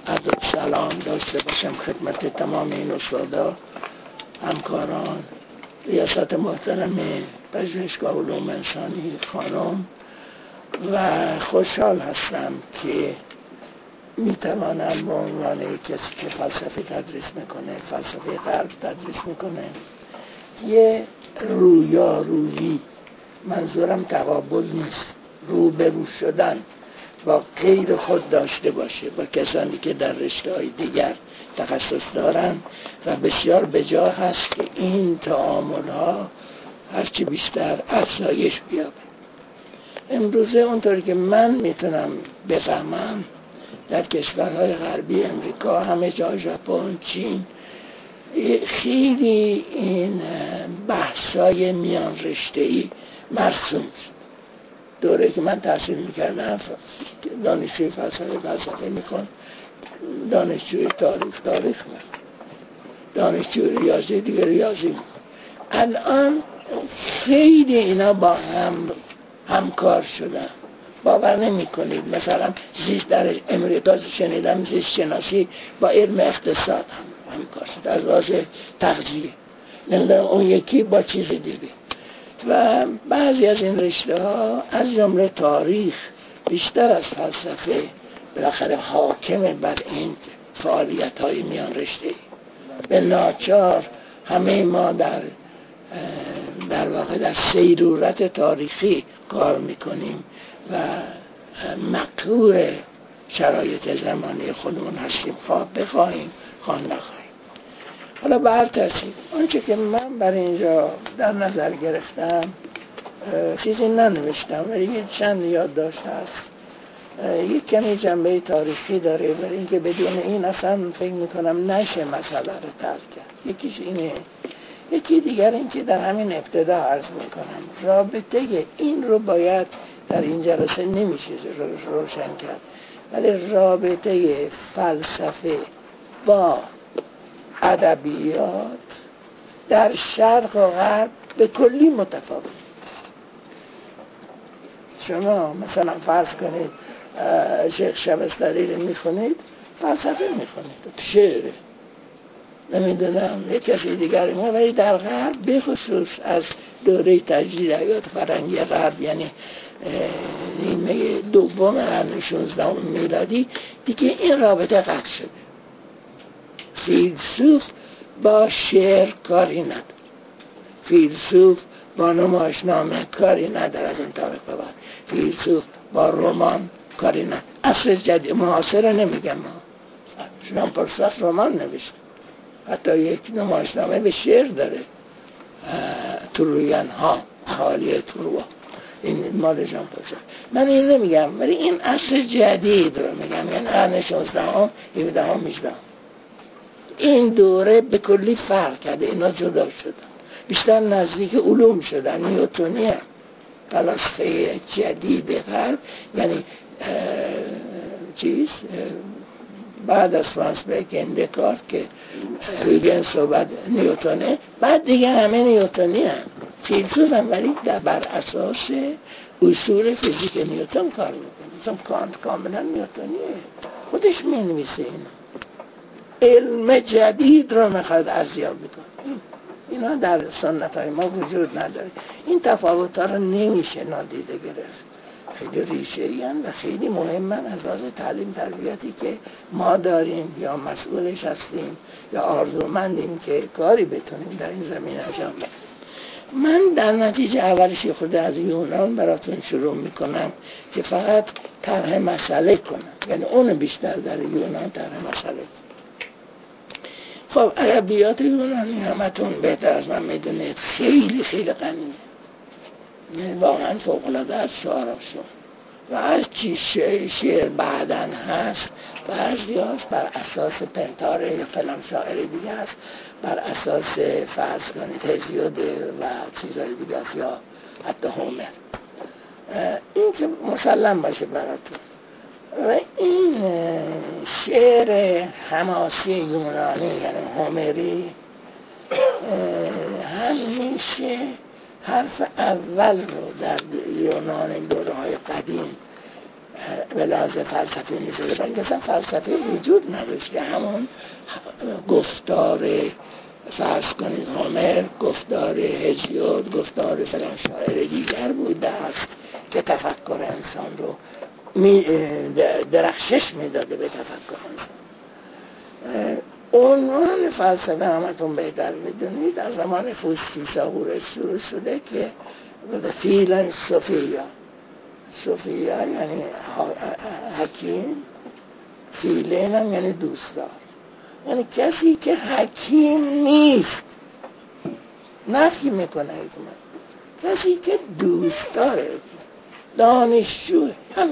عرض سلام داشته باشم خدمت تمام این استادا، همکاران، ریاست محترم پژوهشگاه علوم انسانی خانم، و خوشحال هستم که میتوانم به عنوان کسی که فلسفه تدریس میکنه، فلسفه غرب تدریس میکنه، یه رویارویی، منظورم تقابل نیست، روبرو شدن با غیر خود داشته باشه، با کسانی که در رشته‌های دیگر تخصص دارن، و بسیار بجا هست که این تعامل‌ها هرچی بیشتر افزایش بیابه. امروزه اونطوری که من میتونم بفهمم در کشورهای غربی، امریکا، همه جا، ژاپن، چین، خیلی این بحثای میان رشته‌ای مرسوم شد. دوره که من تحصیل میکردم دانشجوی فلسفه میکن، دانشجوی تاریخ میکن، دانشجوی ریاضی دیگه ریاضی میکن. الان خیلی اینا با هم همکار شدن. باور نمی کنید مثلا زیست در امریکا شنیدم زیست شناسی با علم اقتصاد همکار شد از لحاظ تغذیه، نمیدونم اون یکی با چیز دیگه. و بعضی از این رشته ها از جمله تاریخ بیشتر از فلسفه بالاخره حاکمه بر این فعالیت های میان رشته. به ناچار همه ما در واقع در سیرورت تاریخی کار میکنیم و مقهور شرایط زمانی خودمون هستیم، خواه بخواهیم خواه نخواهیم. حالا به هر ترتیب آنچه که من برای اینجا در نظر گرفتم چیزی ننوشتم، ولی یه چند یادداشت هست. یک کمی جنبه تاریخی داره، برای اینکه بدون این اصلا فکر میکنم نشه مسئله رو ترک کرد. یکیش اینه. یکی دیگر این که در همین ابتدا عرض میکنم رابطه این رو باید در این جلسه نمیشه روشن کرد، ولی رابطه فلسفه با ادبیات در شرق و غرب به کلی متفاوت. شما مثلا فرض کنید شیخ شبستری رو میخونید، فلسفه میخونید، شعره، نمیدونم یک کسی دیگری ما، ولی در غرب به خصوص از دوره تجدید حیات فرنگی غرب، یعنی نیمه دوم قرن 16 میلادی، دیگه این رابطه قطع شده. فیلسوف با شعر کاری نداره، فیلسوف با نمایشنامه کاری نداره، از این طریق به بعد فیلسوف با رمان کاری نداره. اصل جدید معاصر نمیگم، ژان پل سارتر رمان نوشت، حتی یک نمایشنامه به شعر داره، ترویان ها، اهالی تروا، این مال ژان پل سارتر. من این نمیگم، ولی این اصل جدید رو میگم، یعنی قرن 16 هم 17 هم 18 هم. این دوره به کلی فرق کرده، اینا جدا شدن، بیشتر نزدیک علوم شدن، نیوتونی فلسفه جدید غرب، یعنی بعد از فرانس بیکن، دکارت که هیگنس و بعد نیوتونه، بعد دیگه همه نیوتونی هم فیلسوف هم، ولی بر اساس اصول فیزیک نیوتن کار میکنه. مثلا کانت کاملا نیوتونیه، خودش مینویسه اینا. علم جدید رو میخواد ارزیابی کنه، اینا در سنت های ما وجود نداره. این تفاوت ها رو نمیشه نادیده گرفت، خیلی ریشه‌ای هستند و خیلی مهمن از لحاظ تعلیم تربیتی که ما داریم یا مسئولش هستیم یا آرزومندیم که کاری بتونیم در این زمینه انجام بدیم. من در نتیجه اولش خود از یونان براتون شروع میکنم که فقط طرح مسئله کنم، یعنی اون بیشتر در یونان طرح مسئله کنم. خب ادبیات یونانی همتون بهتر از من میدونید خیلی خیلی غنیه، یعنی واقعا فوق‌العاده از شعراشون و از چی شعر بعدن هست، بعضی هست بر اساس پنتاره یا فلان شاعر دیگه هست بر اساس فرض کنید هزیود و چیزهای دیگه هست، یا حتی هومر. این که مسلم باشه براتون. و این شعر حماسی یونانی یعنی هومری همیشه حرف اول رو در یونان دوره های قدیم به لحاظ فلسفی می‌ذاره، برای اینکه اصلا فلسفه وجود نداشت که همون گفتار فرض کنید هومر، گفتار هزیود، گفتار فلان شاعر دیگر بوده است که تفکر انسان رو درخشش میداده به تفکر انسان. عنوان فلسفه همتون بهتر میدونید از زمان فیثاغورس شروع شده که فیلسوفیا، صوفیا یعنی حکیم، فیلن هم یعنی دوستدار، یعنی کسی که حکیم نیست، نفی میکنه حکمت، کسی که دوست داره، دانشجو. هم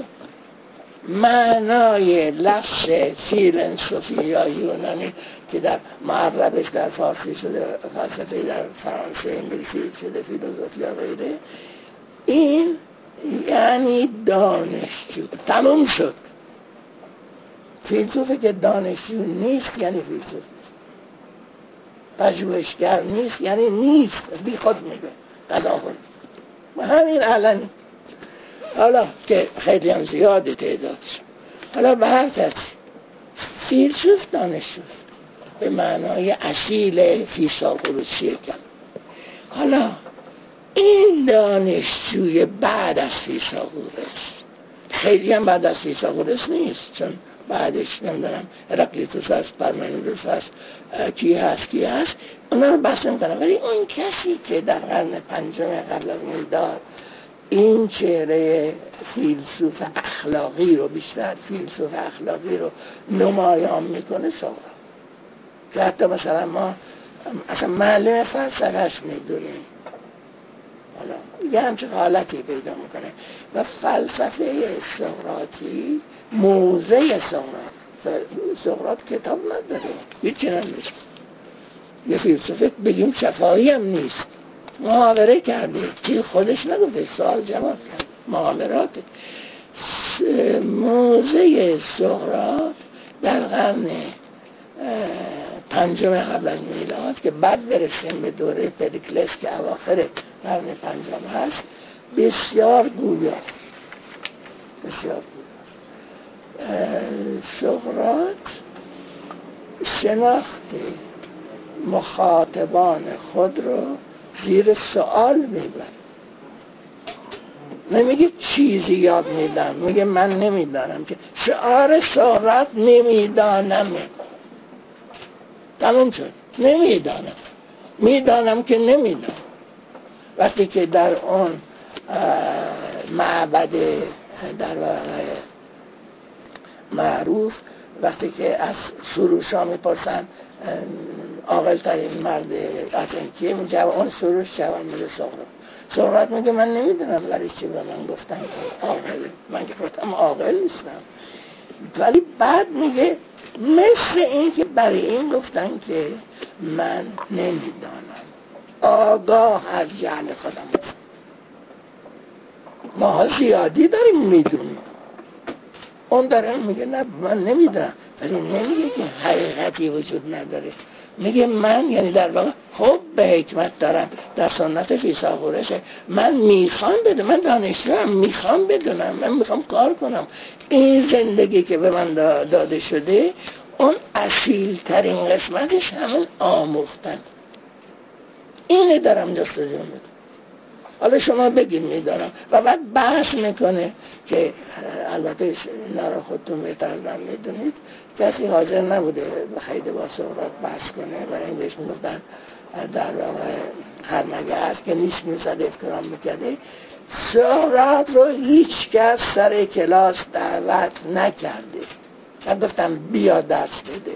معنای لفظ فیلسوفیا یونانی که در معربش در فارسی شده، فلسفه در فرانسه انگلیسی شده فیلسوفیا غیره، این یعنی دانشجو. تموم شد. فیلسوفی که دانشجو نیست یعنی فیلسوف نیست، پژوهشگر نیست یعنی نیست، بی خود میگه تظاهر. و همین علنی. حالا که خیلی هم زیاده تعداد، حالا به هر کس فیلسوف دانشجو به معنای اصیل فیثاغورسی کلمه. حالا این دانشجوی بعد از فیثاغورس، خیلی هم بعد از فیثاغورس نیست، چون بعدش نمیدونم هراکلیتوس هست، پارمنیدس هست، کی هست اونا رو بحث نمیکنم. ولی اون کسی که در قرن پنجم قبل از میلاد این چهره فیلسوف اخلاقی رو، بیشتر فیلسوف اخلاقی رو نمایان میکنه سقراط، که حتی مثلا ما اصلا معلم فلسفهش میدونیم. حالا یه همچه حالتی پیدا میکنه و فلسفه سقراطی موزه سقراط کتاب نداره، هیچی نمیشه. یه فیلسوف بگیم شفاهی هم نیست، محاوره کرده، چی خودش نگفته، سوال جواب کرد، محاوراته. موزه سقراط در قرن پنجم قبل از میلاد که بعد برسیم به دوره پریکلس که اواخر قرن پنجم هست، بسیار گویاست. سقراط شناخت مخاطبان خود رو زیر سوال میبره. نمیگه چیزی یاد میدم، میگه من نمیدانم، که شعار سقراط نمیدانم. تمام شد. نمیدانم، میدانم که نمیدانم. وقتی که در اون معبد در واقع معروف، وقتی که از سروش ها میپرسن عاقل ترین مرد اتن کیه، میگه اون سروش جوان میگه سقراط میگه من نمیدونم برای چی به من گفتن که عاقل، من که گفتم عاقل نیستم. ولی بعد میگه مثل این که برای این گفتن که من نمیدانم، آگاه از جهل خودم. ما زیادی داریم میدونیم، اون داره میگه نه من نمیدونم، ولی نمیگه که حقیقتی وجود نداره، میگه من یعنی در واقع حب به حکمت دارم. در سنت فیثاغورسه، من میخوام بدونم، من دانشجوام، میخوام بدونم، من میخوام کار کنم. این زندگی که به من داده شده، اون اصیل ترین قسمتش همین آموختن. اینه دارم جستجو میکنم. حالا شما بگید میدارم. و بعد بحث میکنه که البته اینا خودتون بهتر از من میدونید، کسی حاضر نبوده خیلی با سقراط بحث کنه، برای این بهش میگفتن در واقع خرمگه هست که نیش میزد احترام میکرده. سقراط رو هیچ کس سر کلاس دعوت نکرده، من گفتم بیا درس بده،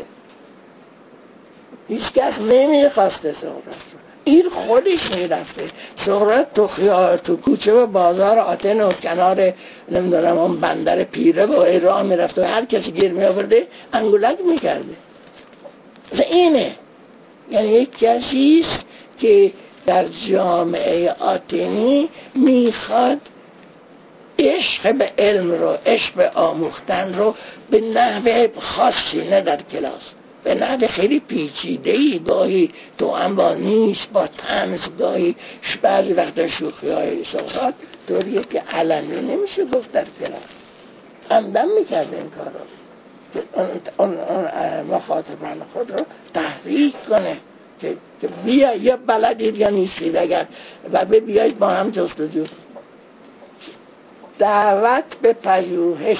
هیچ کس نمیخواسته سقراط رو. این خودش میرفته. سقراط تو کوچه و بازار آتن و کنار نمیدونم اون بندر پیره و راه میرفته و هر کسی گیر میآورده انگولک میکرده. و اینه یعنی یک کسیست که در جامعه آتنی میخواد عشق به علم رو، عشق به آموختن رو به نحو خاصی، نه در کلاس، به نحو خیلی پیچیده‌ای، گاهی توأم با نیست، با طنز، گاهی بعضی وقتا شوخی‌های سقراط طوریه که علنی نمیشه گفت در کلاس. عمدن میکرده این کار رو که اون مخاطبان خود رو تحریک کنه که بیا یا بلدید یا نیستید اگر و بیایید با هم جستجو. دعوت به پژوهش،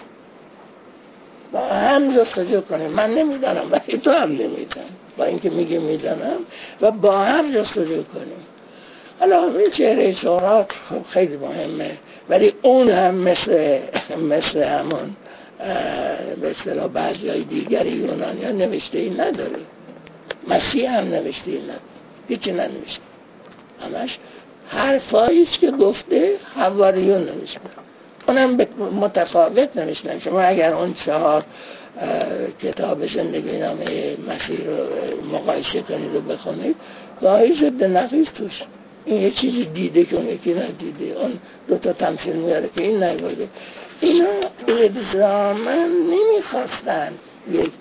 با هم جستجو کنیم. من نمیدانم ولی تو هم نمیدانم، با اینکه میگه میدانم، و با هم جستجو کنیم. حالا این چهره سقراط خب خیلی مهمه، ولی اون هم مثل همون به اصطلاح بعضیای دیگری یونانیان نوشته ای نداره. مسیح هم نوشته ای نداره، هیچی ننوشته، همش حرفاییست که گفته حواریون نوشته، اونم متفاوت نوشتن. شما اگر اون 4 کتاب زندگی نامه مسیح رو مقایسه کنید و بخونید، گاهی ضد نقیض توش. این یه چیزی دیده که اون یکی ندیده، اون 2 تا تمثیل میاره که این نگرده. اینا الزاما نمیخواستن یک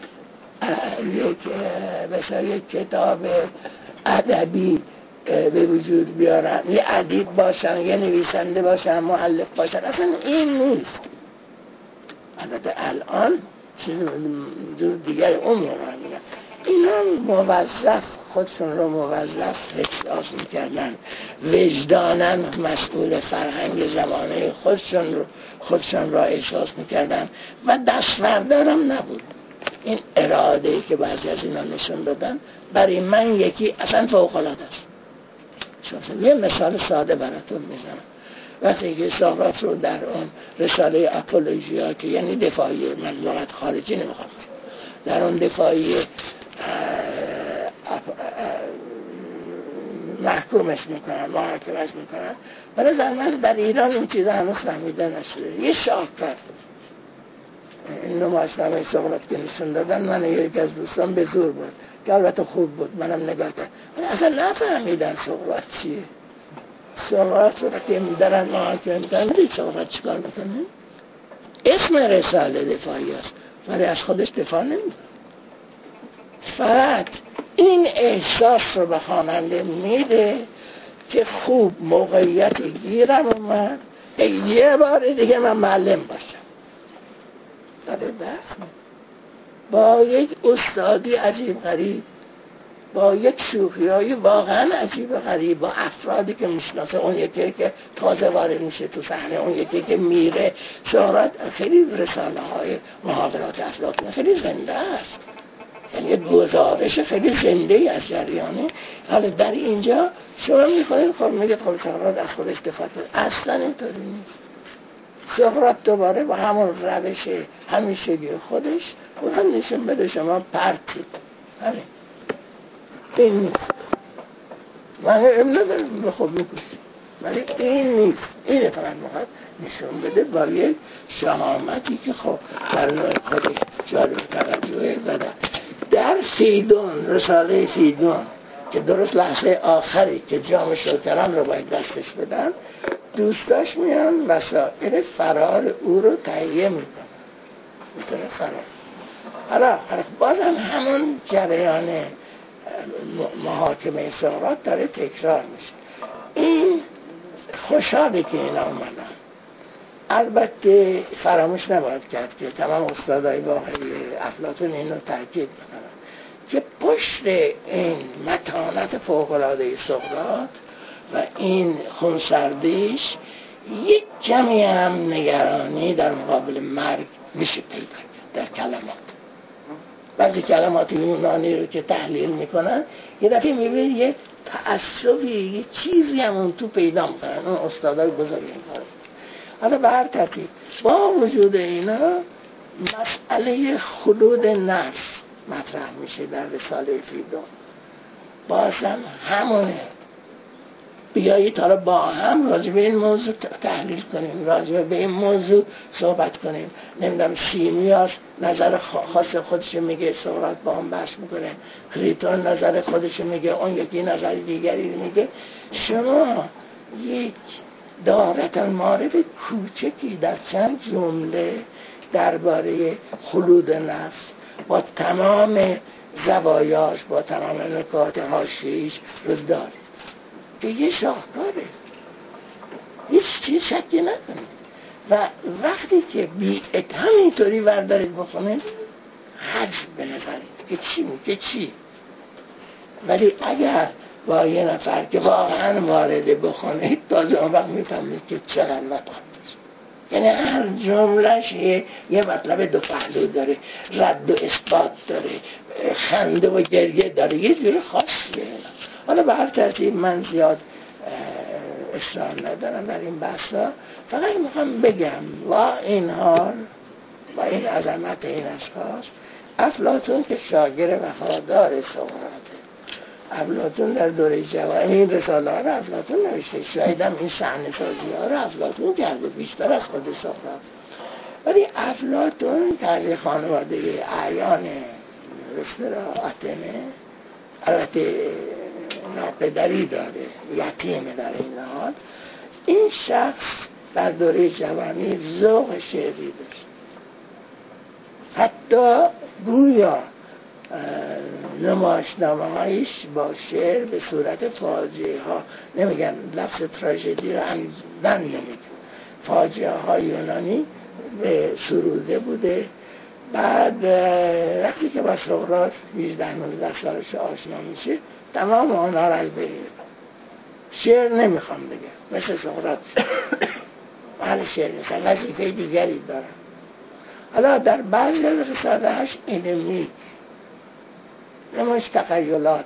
کتاب ادبی به وجود بیارن، یه ادیب باشن، یه نویسنده باشن، مؤلف باشن. اصلا این نیست. البته الان چیز دیگر اون میگن اینا موظف خودشون رو موظف احساس میکردن، وجدانن مسئول فرهنگ زمانه خودشون را احساس میکردن و دستوردارم نبود. این اراده‌ای که بعضی از اینا نشون دادن برای من یکی اصلا فوق‌العاده است. یه مثال ساده براتون میزنم. وقتی که سقراط رو در اون رساله اپولوژیا که یعنی دفاعی، من لغت خارجی نمیخوام، در اون دفاعی محکومش میکنن، محاکمش میکنن، برای من در ایران این چیزا هنوز فهمیده نشده. یه شاهکار این نمایشنامه سقراط که نشون دادن، من یکی از دوستان به زور بود که البته خوب بود، منم نگاه کردم، اصلا نفهمیدن سقراط چیه. سقراط رو که دارن محاکمه میکنن، میدید سقراط چیکار میکنه؟ اسم رساله دفاعی است ولی از خودش دفاع نمیکنه. فقط این احساس رو به خواننده میده که خوب موقعیت گیرم اومد، یه بار دیگه من معلم باشم. داره دست با یک استادی عجیب غریب، با یک شوخی‌های واقعا عجیب غریب، با افرادی که میشناسه، اون یکی که تازه وارد میشه تو صحنه، اون یکی که میره. سقراط خیلی رساله های محاورات افلاطون خیلی زنده است، یعنی گزارش خیلی زنده ای از جریانه. حالا در اینجا شما میخواید خب میگید خب سقراط از خودش دفاع کرد، اصلا اینطوری نیست. سقراط دوباره با همون روش همیشگی خودش میخواد نشون بده شما پرتید. همین این نیست. من ابن ندارم به خود میکشیم، ولی این نیست. اینه فقط میخواد نشون بده با یک شهامتی که خب در نوع خودش جالب توجهه. در فیدون، رساله فیدون که درست لحظه آخری که جام شکران رو باید دستش بدن، دوستاش میان وسایل فرار او رو تهیه میکنن، میتونه فرار. حالا بازم همون جریان محاکمه سقراط داره تکرار میشه. این خوشحاله که اینا اومدن. البته فراموش نباید کرد که تمام استادای واقعی افلاطون اینو تاکید میکنن که پشت این متانت فوق‌العاده سقراط و این خونسردیش یک کمی هم نگرانی در مقابل مرگ میشه پیدا کرد در کلمات. بعضی کلمات یونانی رو که تحلیل میکنن یه دفعه میبینید یه تعصبی، یه چیزی هم اون تو پیدا میکنن. اون استادای بزرگ این کار. حالا به هر ترتیب با وجود اینا مسئله خلود نفس مطرح میشه در رساله فیدون. بازم همونه. بیایید حالا با هم راجع به این موضوع تحلیل کنیم، راجع به این موضوع صحبت کنیم. نمیدونم سیمیاس نظر خاص خودش میگه، سقراط با هم بحث میکنه، کریتون نظر خودش میگه، اون یکی نظر دیگری میگه. شما یک دارت المعارف کوچکی در چند جمله درباره خلود نفس با تمام زوایاش، با تمام نکات حاشیه‌ایش رو داره که یه شاهکاره، هیچ چیز شکی نکنید. و وقتی که بیعت همینطوری وردارید بخونید حجم بنظرید که چی میگه چی. ولی اگر با یه نفر که واقعا وارده بخونید تازه اون وقت میفهمید که چقدر مطلب داشت. یعنی هر جملهش یه مطلب دو پهلو داره، رد و اثبات داره، خنده و گریه داره، یه جور خاصیه. حالا به هر ترتیب من زیاد اصرار ندارم در این بحثا، فقط میخوام بگم با این حال، با این عظمت این اشخاص، افلاطون که شاگرد وفادار سقراطه، افلاطون در دوره جوانی این رساله ها رو افلاطون نوشته، شاید هم این صحنه سازی ها رو افلاطون کرده بیشتر از خود سقراط. ولی افلاطون که خانواده اعیان آتنه، البته ناپدری داره، یتیمه در این حال، این شخص در دوره جوانی ذوق شعری داشت. حتی گویا نمایشنامه هایش با شعر به صورت فاجعه ها، نمیگم لفظ تراژدی رو عمدن نمیگم، فاجعه های یونانی به سروده بوده. بعد وقتی که با سقراط 18-19 سالش آشنا میشه تمام آنها را از بین شعر نمیخوام بگم، مثل سقراط محل شعر نیستن، وظیفه دیگری دارن. حالا در بعضی از رساله هاش اینه میگه، نمایش تخیلات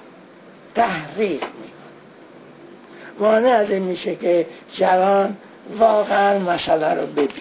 تحریک میکنه، مانع از این میشه که جوان واقعا مسئله رو ببین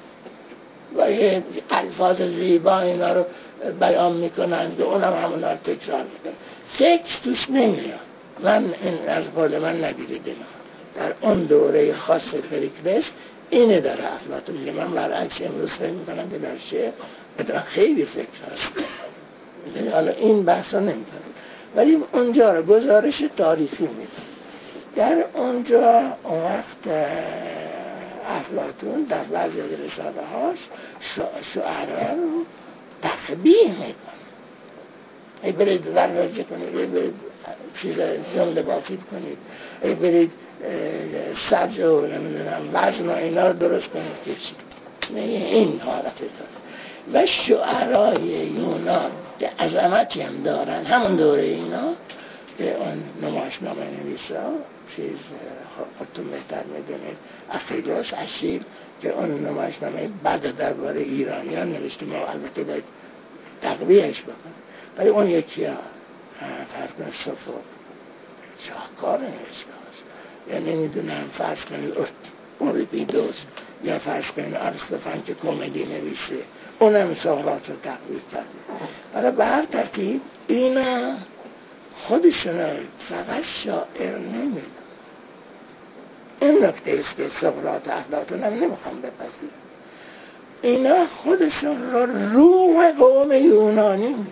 و یه الفاظ زیبا اینا رو بیان میکنن که اونم همونا رو تکرار میکنن. سکس توش نمیاد، من این از قول من نگیرید. در اون دوره خاص پریکلس اینه داره افلاطون میگه. من برعکس امروز فکر میکنم که در شعر خیلی فکر هست، حالا این بحثا نمیکنم، ولی اونجا رو گزارش تاریخی میده. در اونجا اون وقت افلاطون در بعضی از رساله هاش شعرها رو تقبیح میکنه. ای برید دروازه کنید، ای برید جمله بافید کنید، ای برید سج و نمیدونم وزن و اینا رو درست کنید که چی. این حالت داره. و شعرهای یونان که عظمتی هم دارن همون دوره اینا که اون نمایشنامه نویسا چیز خودتون بهتر میدونید، اخیلوس اشیل که اون نمایشنامه بعد درباره ایرانیان نوشته، ما البته باید تقویهش بکنیم، ولی اون یکی ها فرق صفوق شاهکار نوشته هست. یعنی نمیدونم فرض کنید اوریپیدوس یا فرض کنید آریستوفان که کمدی نویسه، اونم سقراط رو تقویه کرده. حالا به هر ترتیب اینا خودشون فقط شاعر نمیدن. این نکته است که سقراط افلاطون هم نمیخوام بپذیرم. اینا خودشون رو روح قوم یونانی میدن.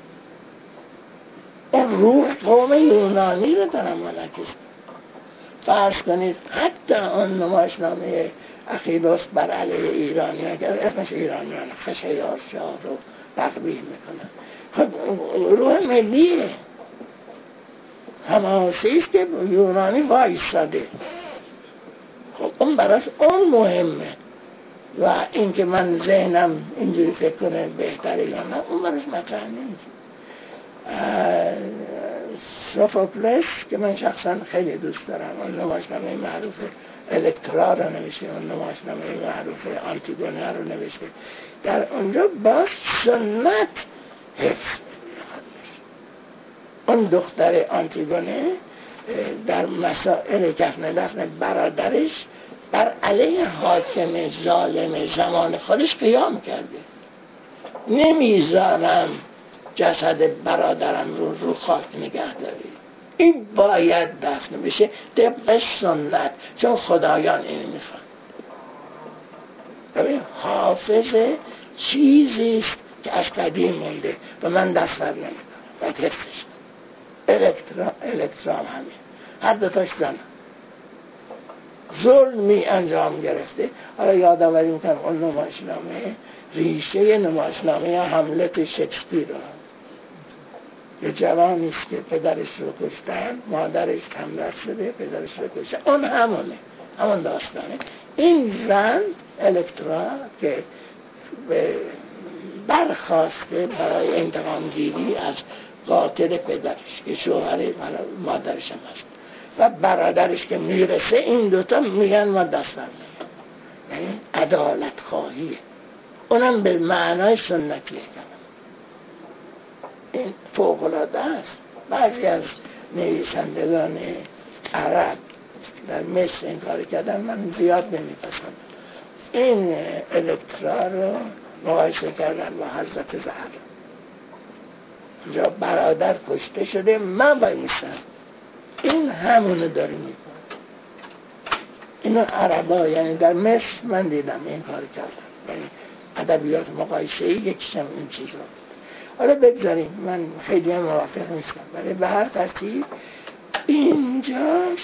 اون روح قوم یونانی رو دارن منعکس. فرض کنید حتی اون نمایشنامه اخیلوس بر علیه ایرانیان که اسمش ایرانیان خشایار شاه رو تقبیح میکنن، خب روح ملیه، حماسی است که یونانی وایستاده. خب اون براش اون مهمه و این که من ذهنم اینجوری فکر کنه بهتره یا نه اون براش مطرح نیست. سوفوکلس که من شخصا خیلی دوست دارم، اون نمایشنامه معروف الکترا رو نوشته، اون نمایشنامه معروف آنتیگونه رو نوشته. در اونجا با سنت حفظ اون دختر آنتیگونه در مسائل کفن دفن برادرش بر علیه حاکم ظالم زمان خودش قیام کرده. نمیذارم جسد برادرم رو خاک نگه داری، این باید دفن بشه طبق سنت، چون خدایان این میخوان. ببین حافظه چیزیست که از قدیم مونده و من دست بر نمیکنم، باید حفظش. الکترام همین، هر دوتاش زن ظلمی انجام گرفته. حالا یادآوری میکنم اون نمایشنامه ریشه نمایشنامه هملت شکسپیر رو، یه جوانیست که پدرش رو کشتن، مادرش همراه شده، پدرش رو کشتن، اون همونه همون داستانه. این زن الکترا که برخواسته برای انتقام گیری از قاتل پدرش که شوهر مادرش هم هست و برادرش که میرسه، این دوتا میگن ما دست برمی‌داریم. یعنی عدالت خواهیه، اونم به معنای سنتیه. این فوق‌العاده است. بعضی از نویسندگان عرب در مصر این کار کردن، من زیاد نمیپسندم. این الکترا رو مقایسه کردن با حضرت زهرا. اونجا برادر کشته شده، من باید میستم، این همونو داره میکنه. اینو عربا، یعنی در مصر من دیدم این کار کردن، یعنی ادبیات مقایسه‌ای یکیشم این چیزا. حالا بگذاریم، من خیلی هم موافق نیستم، ولی به هر ترتیب اینجاش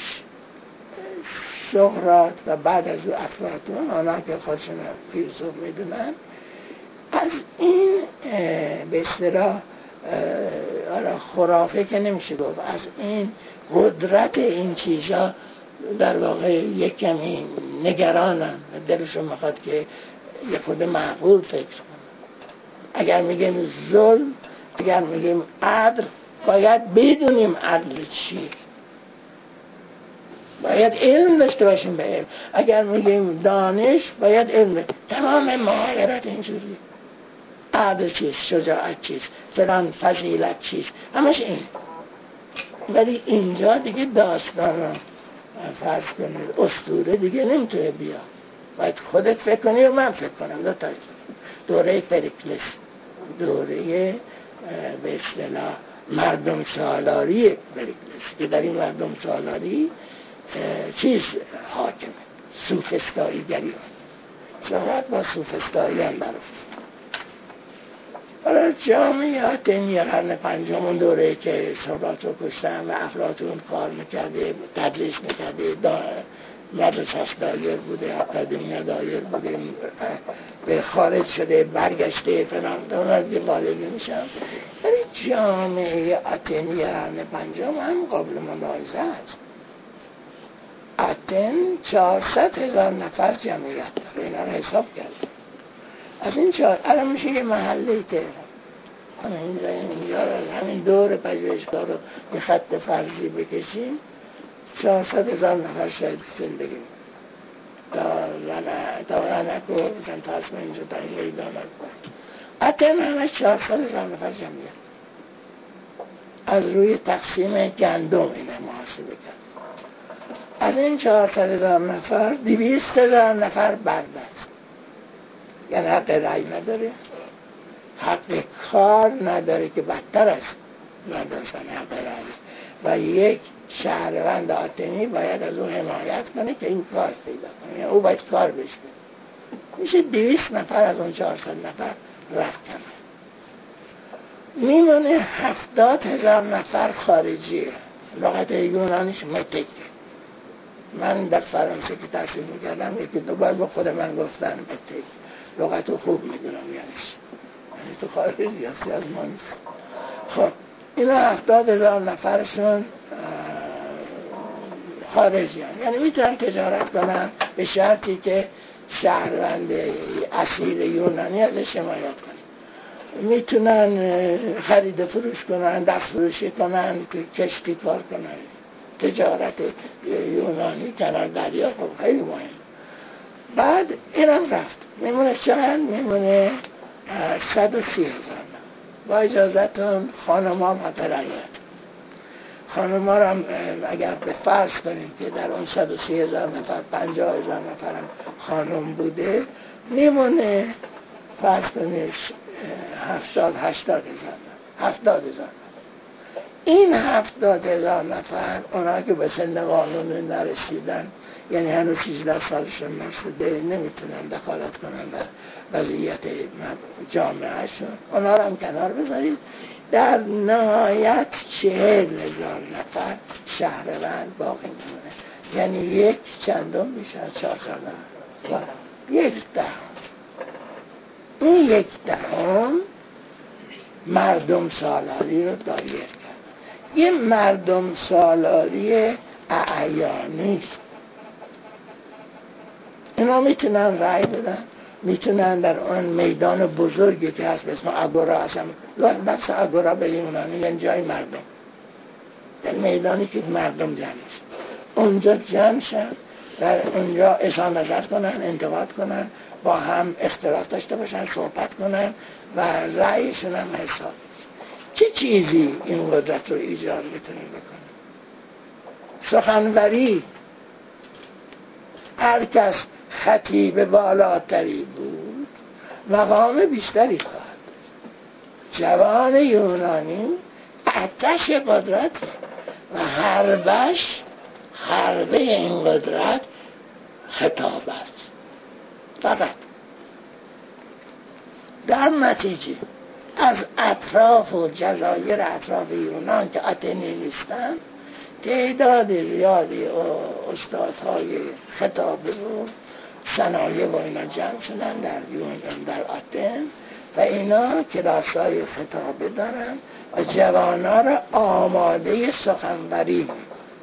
سقراط و بعد از او افلاطون، آنها که خودشون فیلسوف میدونن، از این به اصطلاح خرافه که نمیشه گفت، از این قدرت این چیزا در واقع یک کمی نگرانن، دلشون میخواد که یه خود معقول فکر کنن. اگر میگیم ظلم، اگر میگیم عدل، باید بدونیم عدل چیه، باید علم داشته باشیم به علم. اگر میگیم دانش، باید علم. تمام محاورات اینجوری، عدل چیست، شجاعت چیست، فلان فضیلت چیست، همش این. ولی اینجا دیگه داستان فرض کنید اسطوره دیگه نمیتونه بیاد، باید خودت فکر کنی و من فکر کنم. دوره پریکلس، دوره به اصطلاح مردم سالاری پریکلس، که در این مردم سالاری چیز حاکمه؟ سوفسطایی گری. سقراط با سوفسطایی هم برفت. حالا جامعه آتنی قرن پنجم، اون دوره که سقراط رو کشتن و افلاطون کار میکرده، تدریس میکرده، مدرسه‌اش دایر بوده، اکادمی دایر بوده، به خارج شده، برگشته فلان، اونا دیگه غالب نمیشن. ولی جامعه آتنی قرن پنجم هم قابل ملاحظه است. آتن 400,000 نفر جمعیت داره، اینا رو حساب کرده. از این الان میشه یه محله تهران. همین دور پژوهشگاه رو یه خط فرضی بکشیم، 400,000 نفر شاید زندگی تا رنک و تا اسم اینجا تا این میدان آتن همه 400,000 نفر جمعیت. از روی تقسیم گندم اینه محاسبه کرد. از این 400,000 نفر 200,000 نفر بربست، یعنی حق رأی نداره، حق کار نداره که بدتر است نداشتن حق رأی. و یک شهروند آتنی باید از اون حمایت کنه که این کار پیدا کنه، یعنی او باید کار بشه. میشه 200 نفر از اون 400 نفر رفتن، میمونه 70,000 نفر خارجیه. لغت یونانیش متک. من در فرانسه که تحصیل میکردم یکی دو بار با خود من گفتن متک، لغت خوب میدونم یعنی تو خارجی هستی از ما نیست. خب اینا 70,000 نفرشون خارجی هم. یعنی میتونن تجارت کنن به شرطی که شهروند اصیل یونانی ازش حمایت کنن. میتونن خرید فروش کنن، دست فروشی کنن، کشتی کار کنن. تجارت یونانی کنار دریا خب خیلی مهم. بعد اینم رفت، میمونه چند؟ میمونه 130,000. با اجازتون خانم ها مطرحیت، خانم ها رو هم اگر به فرض کنیم که در اون 130,000 نفر 50,000 نفر هم خانم بوده، میمونه فرض کنیم 70,000 این 70,000 نفر اونا که به سن قانون نرسیدن، یعنی هنوز 18 سالشون نشده، نمیتونن دخالت کنن در وضعیت جامعهشون، اونا رو هم کنار بذارید. در نهایت 40,000 نفر شهروند باقی میمونه، یعنی یک چندم میشه از 400 نفر، یک دهم. این یک دهم مردم سالاری رو دایر کرد. یه مردم سالاری اعیانی است. اینا میتونن رأی بدن، میتونن در آن میدان بزرگی که هست به اسم آگورا هستم، بحث آگورا به یونانی یعنی جای مردم، یعنی میدانی که مردم جمع میشه، اونجا جمع شن، در اونجا اظهار نظر کنن، انتقاد کنن، با هم اختلاف داشته باشن، صحبت کنن و رأیشون هم حساب بشه. چه چیزی این قدرت رو ایجاد میتونه بکنه؟ سخنوری. هر کس خطیب بالاتری بود مقام بیشتری خواهد داشت. جوان یونانی آتش قدرت و حربه این قدرت خطاب است. فقط در نتیجه از اطراف و جزایر اطراف یونان که آتنی نیستن تعداد زیادی استادهای خطابه و صنایع و اینا جمع شدن در یونان، در آتن، و اینا کلاس‌های خطابه دارن و جوانا را آماده سخنوری میکنن.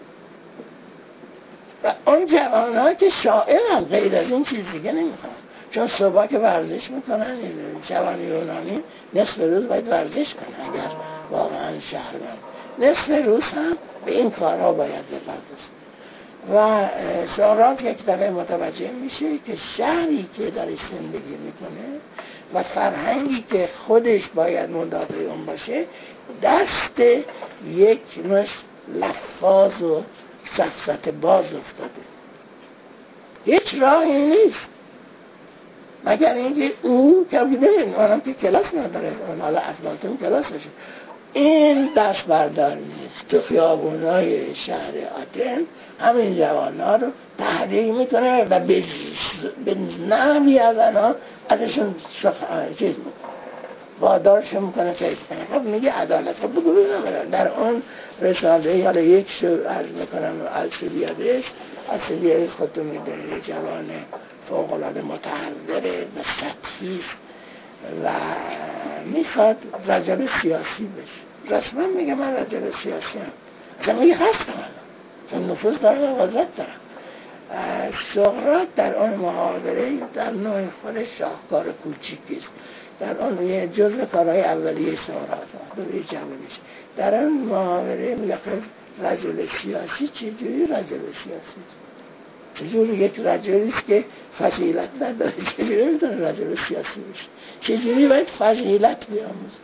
و اون جوانا که شاعرن، غیر از این چیز دیگه نمیخوان، چون صبح که ورزش میکنن جوان یونانی نصف روز باید ورزش کنن اگر واقعا شهروند، نصف روز هم به این کارها باید بپردازن. و سقراط یک دفعه متوجه میشه که شهری که درش زندگی میکنه و فرهنگی که خودش باید مدافع اون باشه دست یک مش لفاظ و سفسطه باز افتاده. هیچ راهی نیست مگر اینکه او که ببین اونم که کلاس نداره، حالا افلاطون کلاس نشه، این دست بردار نیست. تو خیابونای شهر آتن همین جوان‌ها رو تحریک میکنه و به نحوی از آنها ازشون چیز میکنه، وادارشون میکنه فکر کنه. خب میگه عدالت. خب بگو ببینم در اون رساله حالا یک شو عرض میکنم السیبیادس خودتون میدونی یک جوان فوق‌العاده متحوره و سطحی و میخواد رجل سیاسی بشه. رسما میگه من رجل سیاسی هم، اصلا میگه هستم چون نفوذ دارم و قدرت دارم. سقراط در اون محاوره در نوع خود شاهکار کوچیکیست، در اون یه جزء کارهای اولیه سقراط دوره جوانیش، در اون محاوره میگه رجل سیاسی چجوری رجل سیاسی، چجوری یک رجلیست که فضیلت نداره، چجوری میتونه رجل سیاسی بشه، چجوری باید فضیلت بیاموزه؟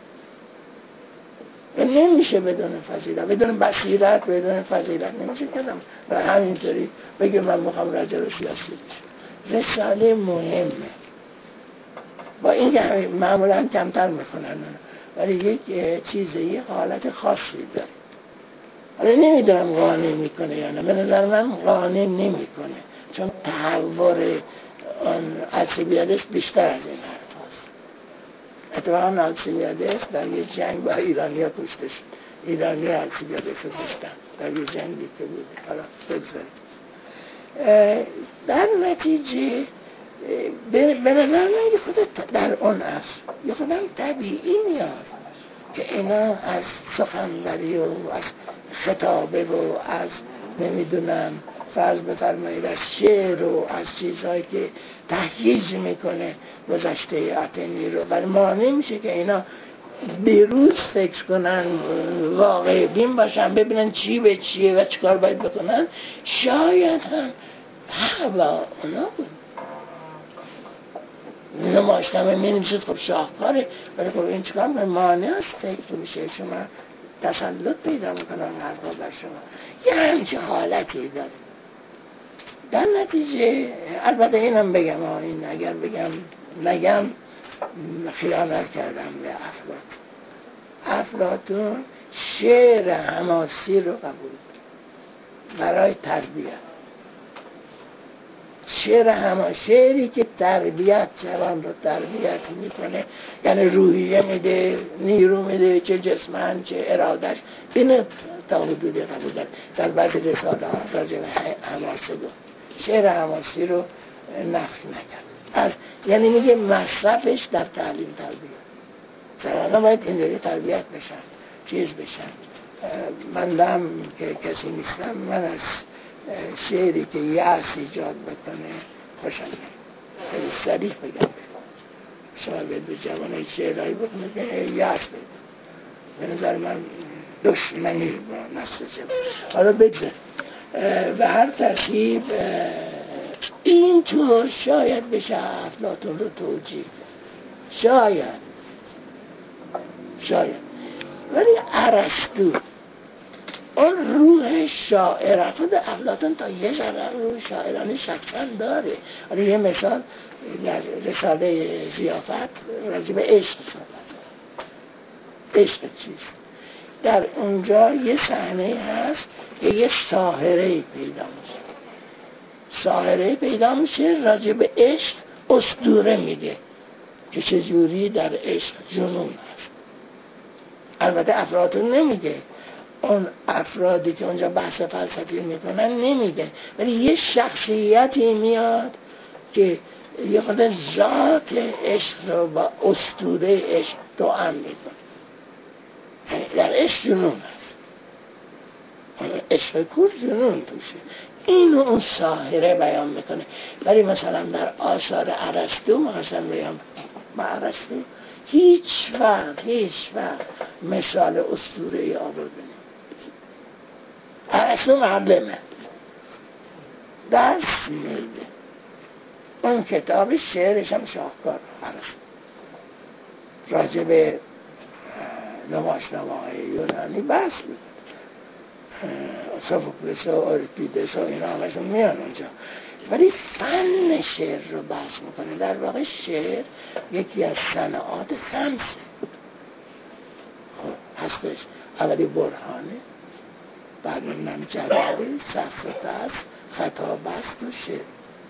نمیشه بدون فضیلت، بدون بصیرت، بدون فضیلت نمیشه کردم و همینطوری بگه من میخوام رجل سیاسی بشه. رساله مهمه، با این که معمولا کمتر میکنن ولی یک چیزه یه حالت خاصی داره. حالا نمیدونم قانع میکنه یا نه، به نظر من قانع نمیکنه، چون تحور آن السیبیادس بیشتر از این حرف هست. اتفاقا السیبیادس در یه جنگ با ایرانی ها کشته شد، ایرانی السیبیادس رو کشتن در یه جنگی که بود. حالا بگذاریم در نتیجه به نظر من یه خود در اون اصل یه خودم طبیعی میاد که اینا از سخنوری و از خطابه و از نمیدونم فرض بفرمایید از شعر و از چیزهایی که تهییج میکنه گذشته آتنی رو، ولی مانع میشه که اینا بیروز فکر کنن، واقع بین باشن، ببینن چی به چیه و چیکار باید بکنن. شاید هم حق با اونا بود. نمایشنامه می‌نویسید خب شاهکاره، ولی خب این چیکار می‌کنه؟ مانع است فکر میشه، شما تسلط پیدا میکنن حرفا بر شما، یه همچه حالتی داره. در نتیجه البته اینم بگم این اگر نگم خیانت کردم به افلاطون شعر حماسی رو قبول برای تربیت، شعری که تربیت جوان رو تربیت میکنه، یعنی روحیه میده، نیرو میده، چه جسمن چه ارادش، اینه تا حدودی قبول داره. در بعضی رساله ها راجع به حماسه گفت، شعر حماسی رو نفی نکرد، یعنی میگه مصرفش در تعلیم تربیت، جوان باید اینجوری تربیت بشن، چیز بشن. من که کسی نیستم، من از شعری که یأس ایجاد بکنه، خوشم خیلی صریح بگم شاید به جوانه شعرهایی بکنه که یأس بگم. به نظر من دشمنی با نسل جوان. حالا بگذار به هر ترتیب اینطور شاید بشه افلاطون رو توجیه شاید ولی ارسطو اون روح شاعر خود افلاطون تا یه ذره روح شاعرانه شخصا داره. حالا یه مثال در رساله ضیافت راجع به عشق عشق چیست در اونجا یه صحنه هست که یه ساحره پیدا میشه راجع به عشق اسطوره میده که چجوری در عشق جنون هست. البته افلاطون نمیگه، اون افرادی که اونجا بحث فلسفی میکنن نمیگه، ولی یه شخصیتی میاد که یه خود ذات عشق رو با اسطوره عشق توأم میکنه. در عشق جنون هست، عشق کور جنون توشه. اینو اون ساحره بیان میکنه. ولی مثلا در آثار ارسطو مثلا بیان با ارسطو هیچ وقت مثال اسطوره‌ای آورده نمیشه. ارسطو معلمه، درس میده. اون کتاب شعرش هم شاهکار ارسطو راجع به نمایشنامه‌های یونانی بحث میکنه. سوفوکلس و اوریپیدس و اینا همشون میان اونجا، ولی فن شعر رو بحث میکنه. در واقع شعر یکی از صنعات خمسه. خب هستش اولی برهانه، بعد نمی جدولی، سفت است، خطاب است و شعر.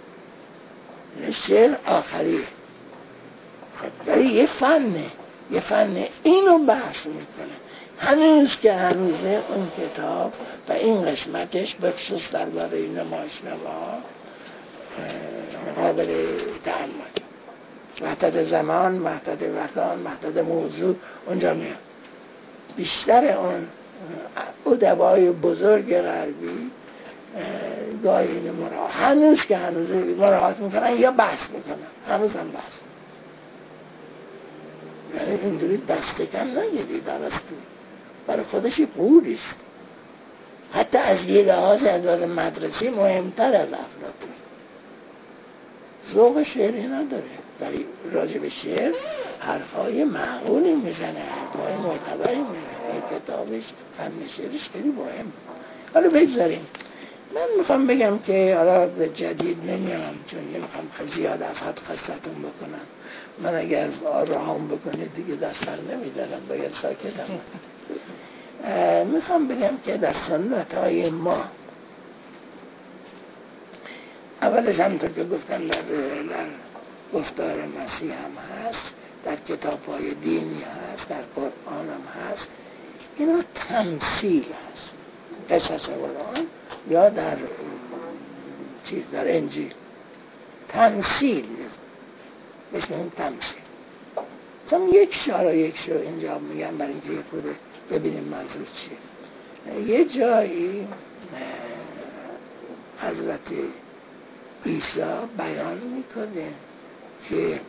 شعر آخریه. خب ولی یه فنه اینو بحث میکنه. هنوز اون کتاب و این قسمتش بخصوص درباره نمایشنامه‌ها قابل تأمل. وحدت زمان، وحدت مکان، وحدت موضوع اونجا میاد. بیشتر اون ادبای بزرگ غربی گاهی هنوز مراعات میکنن یا بحث میکنن، هنوز هم بحث. یعنی اینجوری دست کم نگیرید. ارسطو برای خودش قولیست، حتی از یه لحاظ از مدرسه مهمتر از افلاطون. ذوق شعری نداره ولی راجع به شعر حرفای معقولی میزنه، حرفای معتبری میزنه. این کتابش فن شعرش خیلی مهم. حالا بگذاریم. من میخوام بگم که حالا به جدید نمیام چون نمیخوام زیاد از حد خستتون بکنم. من اگر راهم بکنید دیگه دست بر نمیدارم، باید ساکتم. میخوام بگم که در سنت‌های ما اولش همونطور که گفتم در گفتار مسیح هم هست، در کتاب‌های دینی هست، در قرآن هم هست. اینا تمثیل هست، قصص قرآن یا در انجیل تمثیل مثل اون تمثیل. چون یک شو اینجا میگم برای اینکه یه خود ببینیم منظور چیه. یه جایی حضرت عیسی بیان میکنه که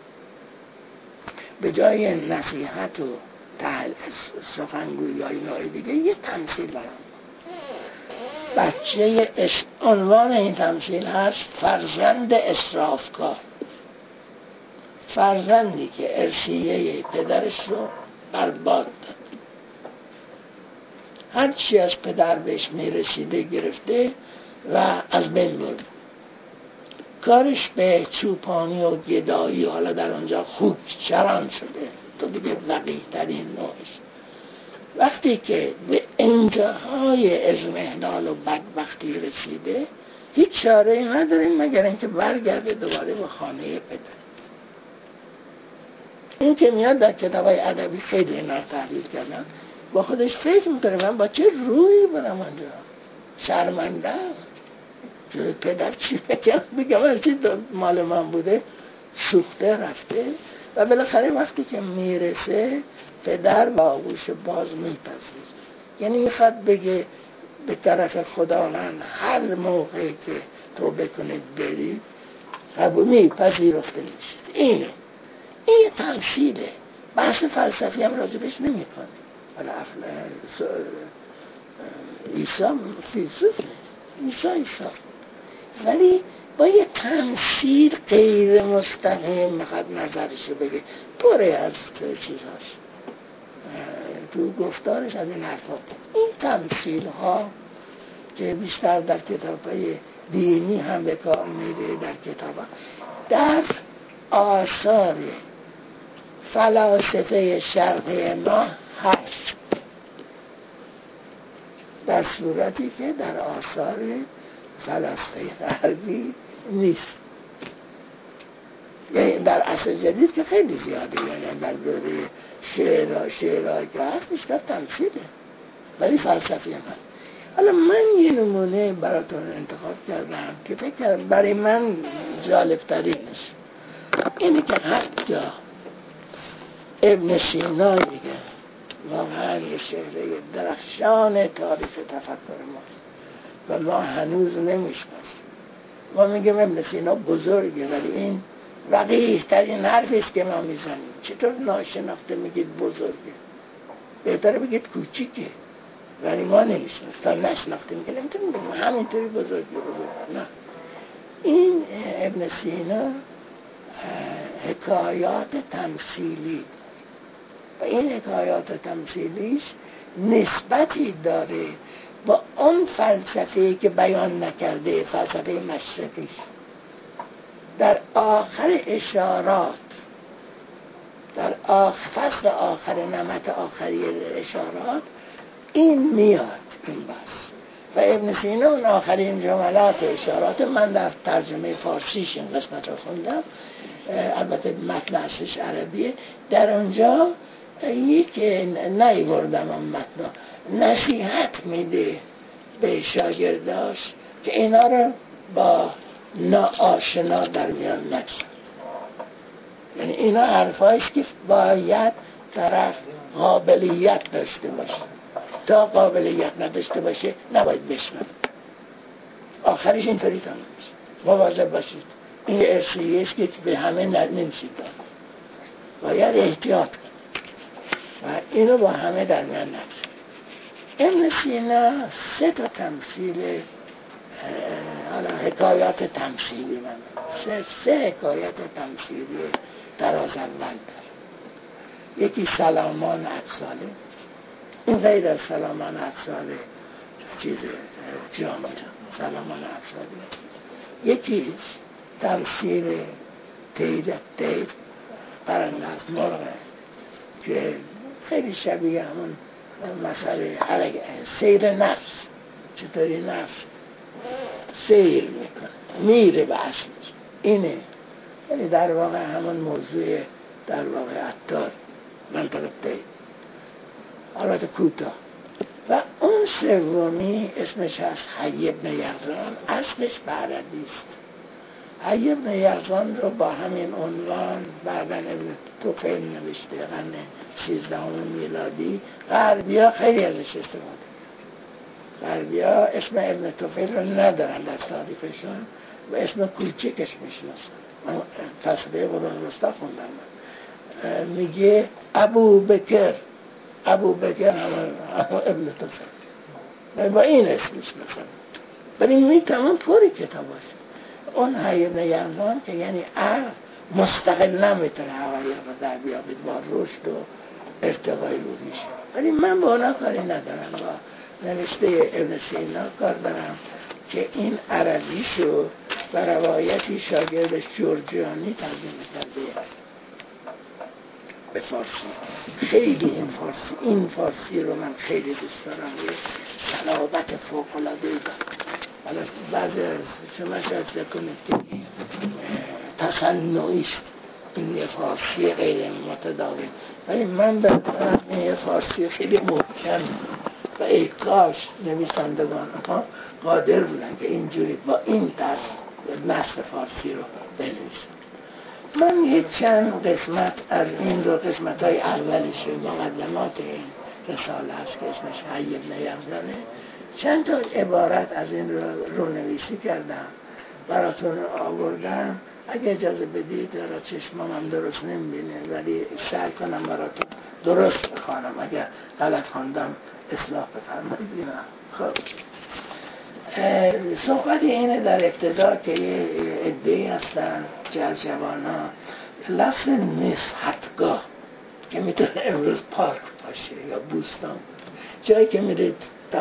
به جای نصیحت و سخنگویی یا اینای دیگه یه تمثیل بیان. بچه عنوان این تمثیل هست فرزند اسرافکار، فرزندی که ارثیه پدرش رو برباد داد. هر چی از پدر بهش میرسیده گرفته و از بین برد. کارش به چوپانی و گدایی حالا در اونجا خوک چران شده، تو دیگه وقیح ترین نوعش. وقتی که به انتهای ازمهلال و بدبختی رسیده هیچ چاره‌ای نداریم مگر اینکه برگرده دوباره به خانه پدر. این که میاد در کتابای ادبی خیلی اینا رو تحلیل کردن، با خودش فکر میکنه من با چه روحی برم آنجا، شرمنده جوری پدر چی بگم هرچی مال من بوده سوخته رفته. و بالاخره وقتی که میرسه پدر با آغوش باز میپذیره. یعنی میخواد بگه به طرف خداوند هر موقعی که توبه کنید برید قبول میپذیرفته نیست. این تمثیله. بحث فلسفی هم راجبش نمی کنه. حالا عیسی فیلسوف نیست، عیسی ولی با یه تمثیل غیر مستقیم میخواد نظرشو بگه. پره از چیزهاش تو گفتارش از این حرفا. این تمثیل ها که بیشتر در کتاب‌های دینی هم به کار میره، در کتاب‌ها در آثار فلاسفه شرقی ما هست، در صورتی که در آثار فلاسفه غربی نیست. یعنی در عصر جدید که خیلی زیاده، یعنی در دوره شعرها که هست بیشتر تمثیله، ولی فلسفی هم هست. حالا من یه نمونه براتون انتخاب کردم که فکر کردم برای من جالب ترین است. اینه که حتی ابن سینا دیگه واقعا یه چهره درخشان تاریخ تفکر ماست و ما هنوز نمیشناسیم. ما میگیم ابن سینا بزرگه، ولی این وقیح ترین حرفی است که ما میزنیم. چطور ناشناخته میگید بزرگه؟ بهتره بگید کوچیکه، ولی ما نمیشناسیم. تا نشناخته میگه نمیتونیم بگیم همینطوری بزرگه. نه، این ابن سینا حکایات تمثیلی و این حکایات تمثیلیش نسبتی داره با اون فلسفه‌ای که بیان نکرده، فلسفه مشرقی. در آخر اشارات، در فصل آخر نمط آخری اشارات این میاد این بس. و ابن سینا اون آخرین جملات اشارات، من در ترجمه فارسیش این قسمت رو خوندم، البته متن اصلش عربیه، در اونجا یک نیوردم اون متن نصیحت میده به شاگرداش که اینا رو با ناآشنا در میان نگذار. یعنی اینا حرفاییست که باید طرف قابلیت داشته باشه، تا قابلیت نداشته باشه نباید بشنوه. آخرش اینطوری تمام میشه. مواظب باشید، این ارسیه‌اش که به همه نمیشه داد، باید احتیاط کنید و اینو با همه در میان نگذار. ابن سینا 3 تمثیل، حالا حکایات تمثیلی، من 3 حکایات تمثیلی در از اول داره. یکی سلامان اقصاله، این غیر از سلامان اقصاله چیز جامعه سلامان اقصاله. یکی تمثیل تیر پرنده از مرغ که خیلی شبیه همون مسئله سیر نفس، چطوری نفس سیر میکنه میره به اصلش. اینه یعنی در واقع همون موضوع در واقع عطار منطقه تیر، البته کوتاه. و اون سومی اسمش هست حی ابن یقظان، اصلش به عربی است. حی ابن یقظان رو با همین عنوان بعداً ابن طفیل نوشته قرن 13 میلادی. غربی‌ها خیلی ازش استفاده. غربی‌ها اسم ابن طفیل رو ندارن در تاریخشون و اسم کوچکش میشناسن. من فلسفه قرون وسطی خوندم، میگه ابو بکر همون ابن طفیل با این اسمش میکنه، ولی میتونم پوری کتاب باشه. اون حی ابن یقظان که یعنی عقل مستقل نمیتونه حقایق رو در بیابید با رشد و ارتقای روحیش، ولی من با اونا کاری ندارم، با نوشته ابن سینا کار دارم که این عربیشو و روایتی شاگردش جورجانی ترجمه کرده به فارسی. خیلی این فارسی رو من خیلی دوست دارم، یه صلابت فوق‌العاده داره. حالا بعضی از شما شاید فکر کنید که تصنعیش این یه فارسی غیر متداول، ولی من به این فارسی خیلی محکم و ای کاش نویسندگان ها قادر بودن که اینجوری با این نصر فارسی رو بنویسن. من یه چند قسمت از این رو، قسمت های اولش مقدمات این رساله هست که اسمش حی ابن یقظانه، چند تا عبارت از این رو نویسی کردم براتون آوردم اگه اجازه بدید را چشمم هم درست نمیبینه، ولی سعی کنم براتون درست بخوانم، اگر غلط خواندم اصلاح بفرمایید. خب صحبت اینه در ابتدا که یه عده‌ای هستن که از جوانان لفظ نصحتگاه که میتونه امروز پارک باشه یا بوستان، جایی که میره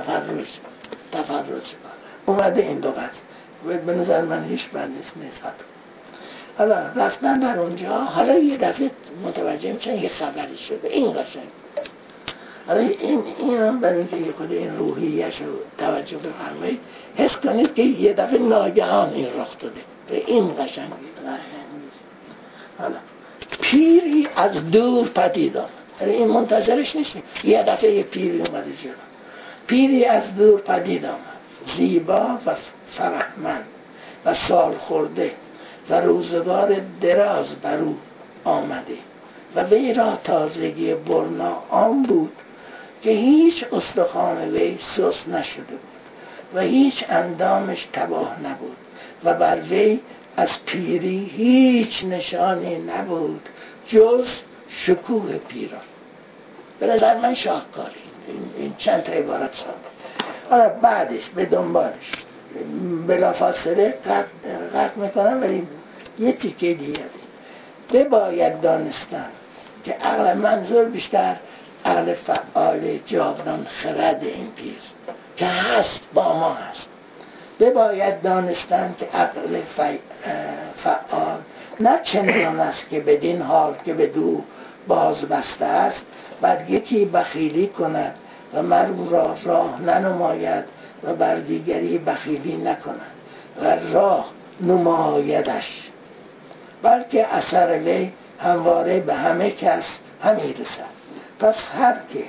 تفرج اومده این لغت و به نظر من هیچ بد نیست نصحت. حالا رفتن در اونجا، حالا یه دفعه متوجه میشن یه خبری شده، این قشنگ. حالا این هم برای اینکه یه خود این روحیش رو توجه بفرمایید، حس کنید که یه دفعه ناگهان این رخ داده به این قشنگی. حالا پیری از دور پدید آمد، این منتظرش نیستیم، یه دفعه یه پیری اومده جلو. پیری از دور پدید آمد، زیبا و فرهمند و سال خورده و روزگار دراز بر او آمده و وی را تازگی برنا آن بود که هیچ استخوان وی سست نشده بود و هیچ اندامش تباه نبود و بر وی از پیری هیچ نشانی نبود جز شکوه پیران. به نظر من شاهکاری این چند تا عبارت ساده. حالا بعدش به دنبالش بلا فاصله قطع میکنم، ولی یه تیکه دیگه بباید دانستن که عقل منظور بیشتر عقل فعال جاودان خرد این پیر که هست با ما هست. بباید دانستن که عقل فعال نه چنان است که بدین حال که به دو باز بسته است بر یکی بخیلی کند و مرو را راه ننماید و بر دیگری بخیلی نکند و راه نمایدش، بلکه اثر وی همواره به همه کس همی رسد. پس هر که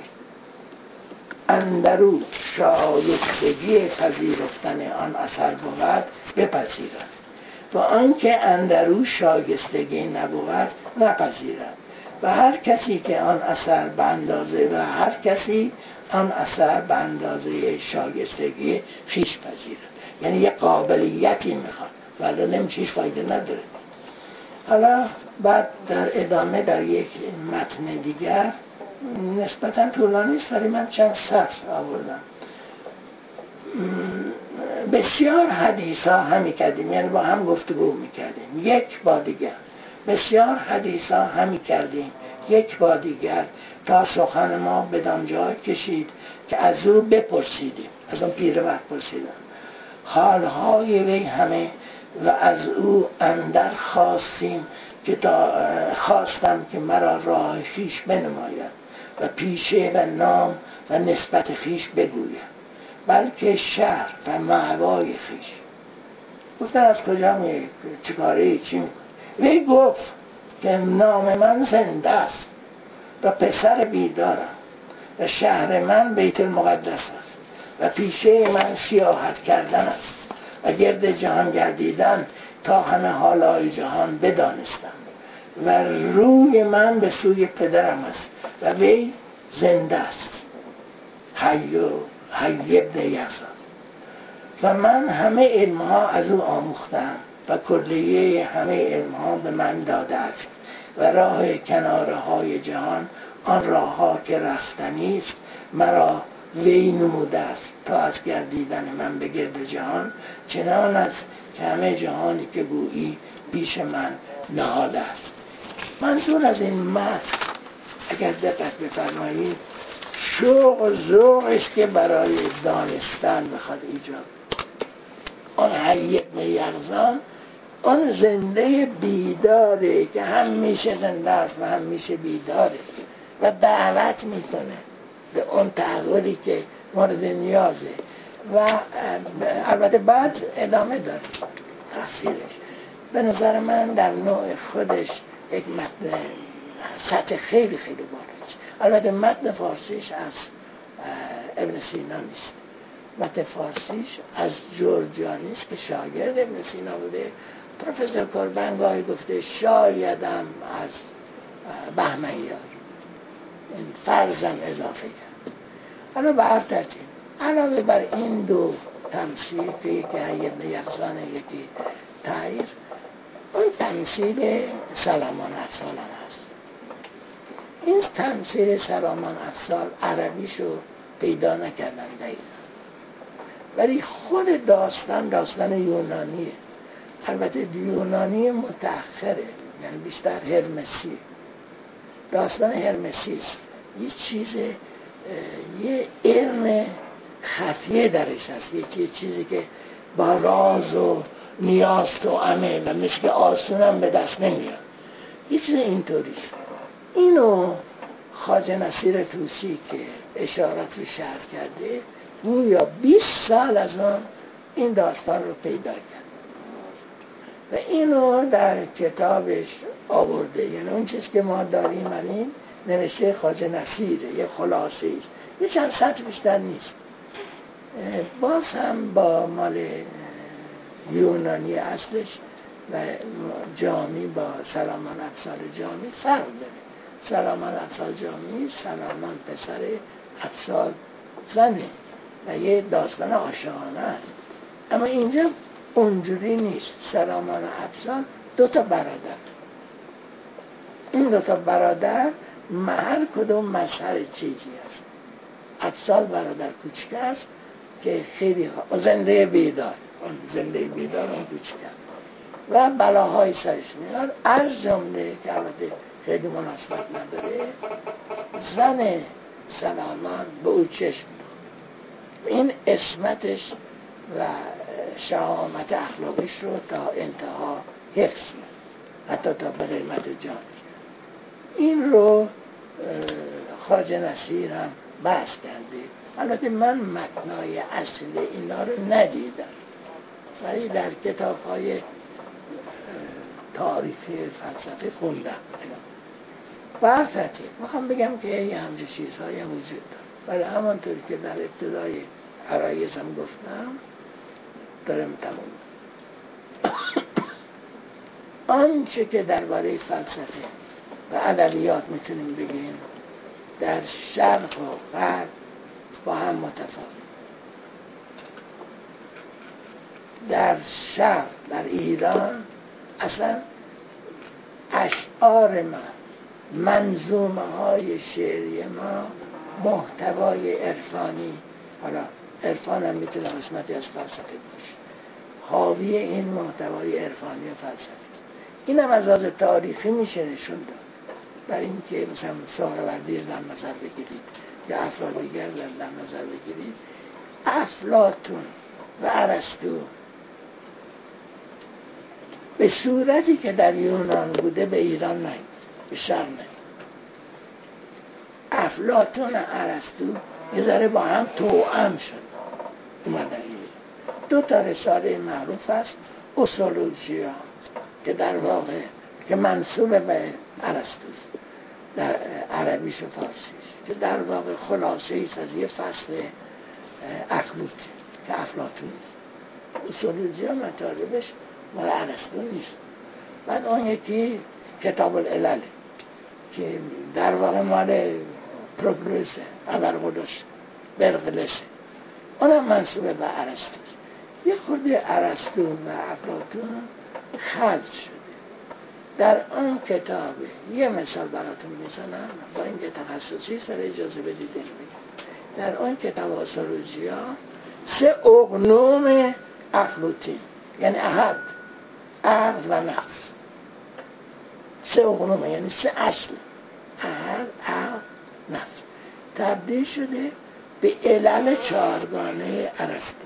اندرو شایستگی پذیرفتن آن اثر بود بپذیرد و آنکه اندرو شایستگی نبود نپذیرد و هر کسی که آن اثر به اندازه و هر کسی آن اثر به اندازه شایستگی خویش پذیرد. یعنی یه قابلیتی میخواد ولی نمیشه، هیچ فایده نداره. حالا بعد در ادامه در یک متن دیگر نسبتا طولانی است ولی من چند سطر آوردم. بسیار حدیث ها همی کردیم، یعنی با هم گفتگو میکردیم یک با دیگر. بسیار حدیث ها همی کردیم یک با دیگر تا سخن ما بدان جای کشید که از او بپرسیدیم، از اون پیرمرد پرسیدم حالهای وی همه و از او اندر خواستیم که خواستم که مرا راه خویش بنماید و پیشه و نام و نسبت خویش بگوید، بلکه شهر و مأوای خویش. گفتن از کجا میایی، چه کاری، چی میکنی؟ وی گفت که نام من زنده است و پسر بیدارم و شهر من بیت المقدس است و پیشه من سیاحت کردن است و گرد جهان گردیدن تا همه حالای جهان بدانستم و روی من به سوی پدرم است و وی زنده است، حی ابن یحیی، و من همه علمها از او آموختم و کلیه همه علمها به من داده است و راه کناره های جهان آن راه ها که رفتنی است مرا وی نموده است تا از گردیدن من به گرد جهان چنان است که همه جهانی که گویی پیش من نهاده است. منظور از این متن اگر دقت بفرمایید شوق و ذوق است که برای دانستن بخواد ایجاد. آن حی ابن یقظان آن زنده بیداره که هم میشه زنده است و هم میشه بیداره و دعوت میکنه به اون تحولی که مورد نیازه و البته بعد ادامه داره تفسیرش. به نظر من در نوع خودش یک متن سطح خیلی خیلی بالاست. البته متن فارسیش از ابن سینا نیست، متن فارسیش از جورجانی است که شاگرد ابن سینا بوده. پروفسور کربنگاهی گفته شایدم از بهمنیار، این فرضم اضافه کرد. حالا به هر ترتیب علاوه بر این دو تمثیل که یکی حی ابن یقظان یکی طاهر، اون تمثیل سلامان افزال هم هست. این تمثیل سلامان افزال عربیشو پیدا نکردن دقیقا، ولی خود داستان یونانیه. البته یونانی متأخره، یعنی بیشتر هرمسی. داستان هرمسیس یه چیز، یه علم خفیه درش هست، یه چیزی که با راز و نیاز تو عمه و مثل آسون هم به دست نمیاد، یه چیز اینطوریست. اینو خواجه نصیر طوسی که اشارات رو شرح کرده گویا 20 سال از اون این داستان رو پیدا کرد و اینو در کتابش آورده. یعنی اون چیز که ما داریم این نوشته خواجه نصیره، یه خلاصه ایست، یه چند سطر بیشتر نیست. باز هم با مال یونانی اصلش و جامی با سلامان افزال جامی فرق داره. سلامان افزال جامی سلامان پسر افزال زنه و یه داستان عاشقانه است، اما اینجا اونجوری نیست. سلامان افزال 2 برادر، این 2 برادر هر کدوم مظهر چیزی است. افزال برادر کوچک است که خیلی زنده بیدار، اون زنده بیدار اون کوچک است و بلاهای سرش میاد، از جمله که البته خیلی مناسبت نداره زن سلامان به او چشم می‌کنه. این عصمتش و شهامت اخلاقش رو تا انتها حفظ می‌کنه، حتی تا به قیمت جانش. این رو خواجه نصیر هم بحث کرده. البته من متنای اصل اینا رو ندیدم، ولی در کتاب‌های تاریخی فلسفه خوندم. برفتی میخوام بگم که یه همچه چیزهایی هم وجود داره، ولی همانطوری که در ابتدای عرایزم گفتم دارم تموم. آنچه که درباره فلسفه و ادبیات میتونیم بگیم در شرق و غرب با هم متفاوت. در شرق، در ایران اصلا اشعار ما، منظومه های شعری ما محتوای عرفانی، حالا عرفان هم میتونه قسمتی از فلسفه باشه، حاوی این محتوای عرفانی و فلسفه. این هم از لحاظ تاریخی میشه نشون داد، برای اینکه مثلا سهروردی در نظر بگیرید یا افراد دیگر در نظر بگیرید، افلاطون و ارسطو به صورتی که در یونان بوده به ایران نه، به شرق نه. افلاطون و ارسطو یه ذره با هم توأم شد اومدن. 2 رساله معروف است، اصولوژیا که در واقع که منسوب به ارسطوست، در عربیش و فارسیش، که در واقع خلاصه ایست از یه فصل اخلاق که افلاطون است. اصولوژیا مطالبش مال ارسطو نیست. بعد اون یکی کتاب العلل که در واقع مال پروکلوسه، ابرقدس برقلسه، اونم منصوبه به ارسطوست. یه خورده ارسطو و افلاطون خلط شده در آن کتاب. یه مثال براتون میزنم با اینکه تخصصی سر اجازه بدید بگم. در آن کتاب اصولوژیا 3 اقنوم افلاطین، یعنی احد، عقل و نفس، 3 اقنوم یعنی 3 اصل، احد، عقل، نفس، تبدیل شده به علل 4گانه ارسطو.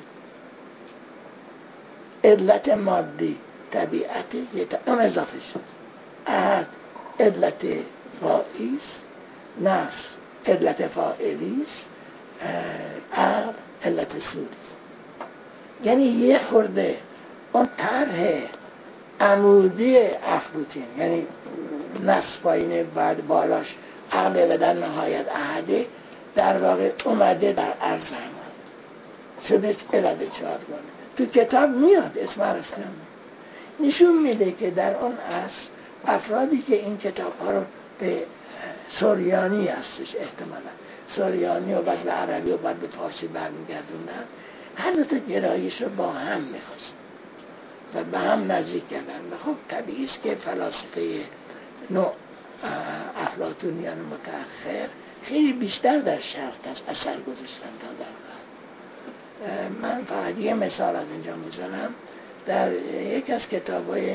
علت مادی طبیعت اون اضافه شد. احد علت فاعلیست، نفس علت فاعلیست، عقل علت سوریست. یعنی یه خورده اون طرح عمودی افلاطین، یعنی نفس پایینه بعد بالاش عقل و در نهایت احده، در واقع اومده در عرض همه شده علت 4گانه. تو کتاب میاد اسم ارسطو نشون میده که در اون اصل افرادی که این کتاب ها رو به سوریانی هستش، احتمالا سوریانی و بعد به عربی و بعد به فارسی برمیگردوندن، هر 2 گرایش رو با هم میخواست. و به هم نزدیک کردن. و خب طبیعی است که فلاسفه نوع افلاطونیان متأخر خیلی بیشتر در شرق اثر گذاشتن تا در غرب. من فقط یه مثال از اینجا میزنم. در یک از کتاب‌های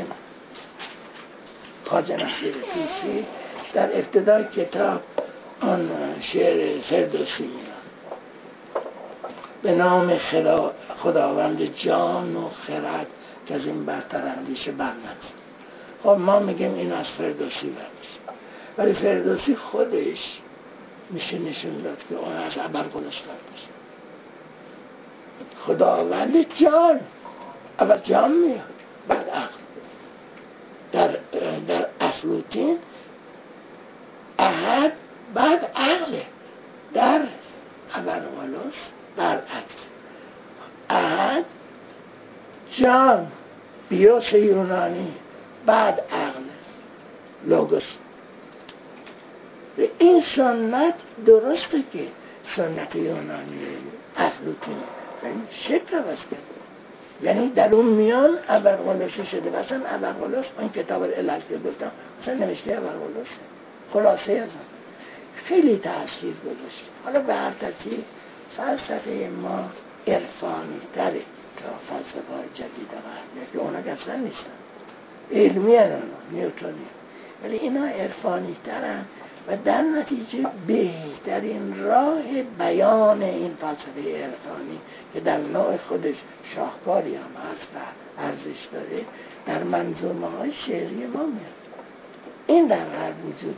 خواجه نصیر طوسی در ابتدای کتاب آن شعر فردوسی میاد: به نام خداوند جان و خرد که از این برتر اندیشه برند. خب ما میگیم این از فردوسی برداشت، ولی فردوسی خودش میشه نشون داد که اون از ابرقدس برداشت. خداوند جان، اول جان میاد بعد عقل. در افلاطون احد بعد عقله، در ابرقدس برعکس. احد جان بیوس یونانی بعد عقل لوگوس. این سنت درسته که سنت یونانی افلاطون شکل عوض کرد، یعنی در اون میان ابرقدس شده. مثلا ابرقدس اون کتاب العلل که گفتم مثلا نوشته ابرقدس خلاصه از اون خیلی تأثیر گذاشت. حالا به هر ترتیب فلسفه ما عرفانی تره تا فلسفه های جدید غربی که اونا اصلا نیستن، علمی هستن، نیوتونی، ولی اینا عرفانی ترن و در نتیجه بهترین راه بیان این فلسفه عرفانی که در نوع خودش شاهکاری هم هست و ارزش داره در منظومه های شعری ما میاد. این در غرب وجود.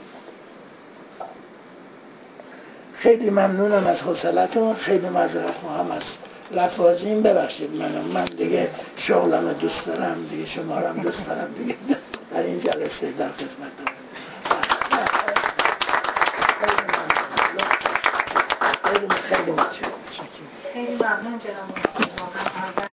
خیلی ممنونم از حوصلتون، خیلی معذرت می‌خوام از لفاظیم، ببخشید من دیگه شغلم دوست دارم دیگه، شما رو هم دوست دارم دیگه، در این جلسه در خدمتتون. خیلی ممنون جناب.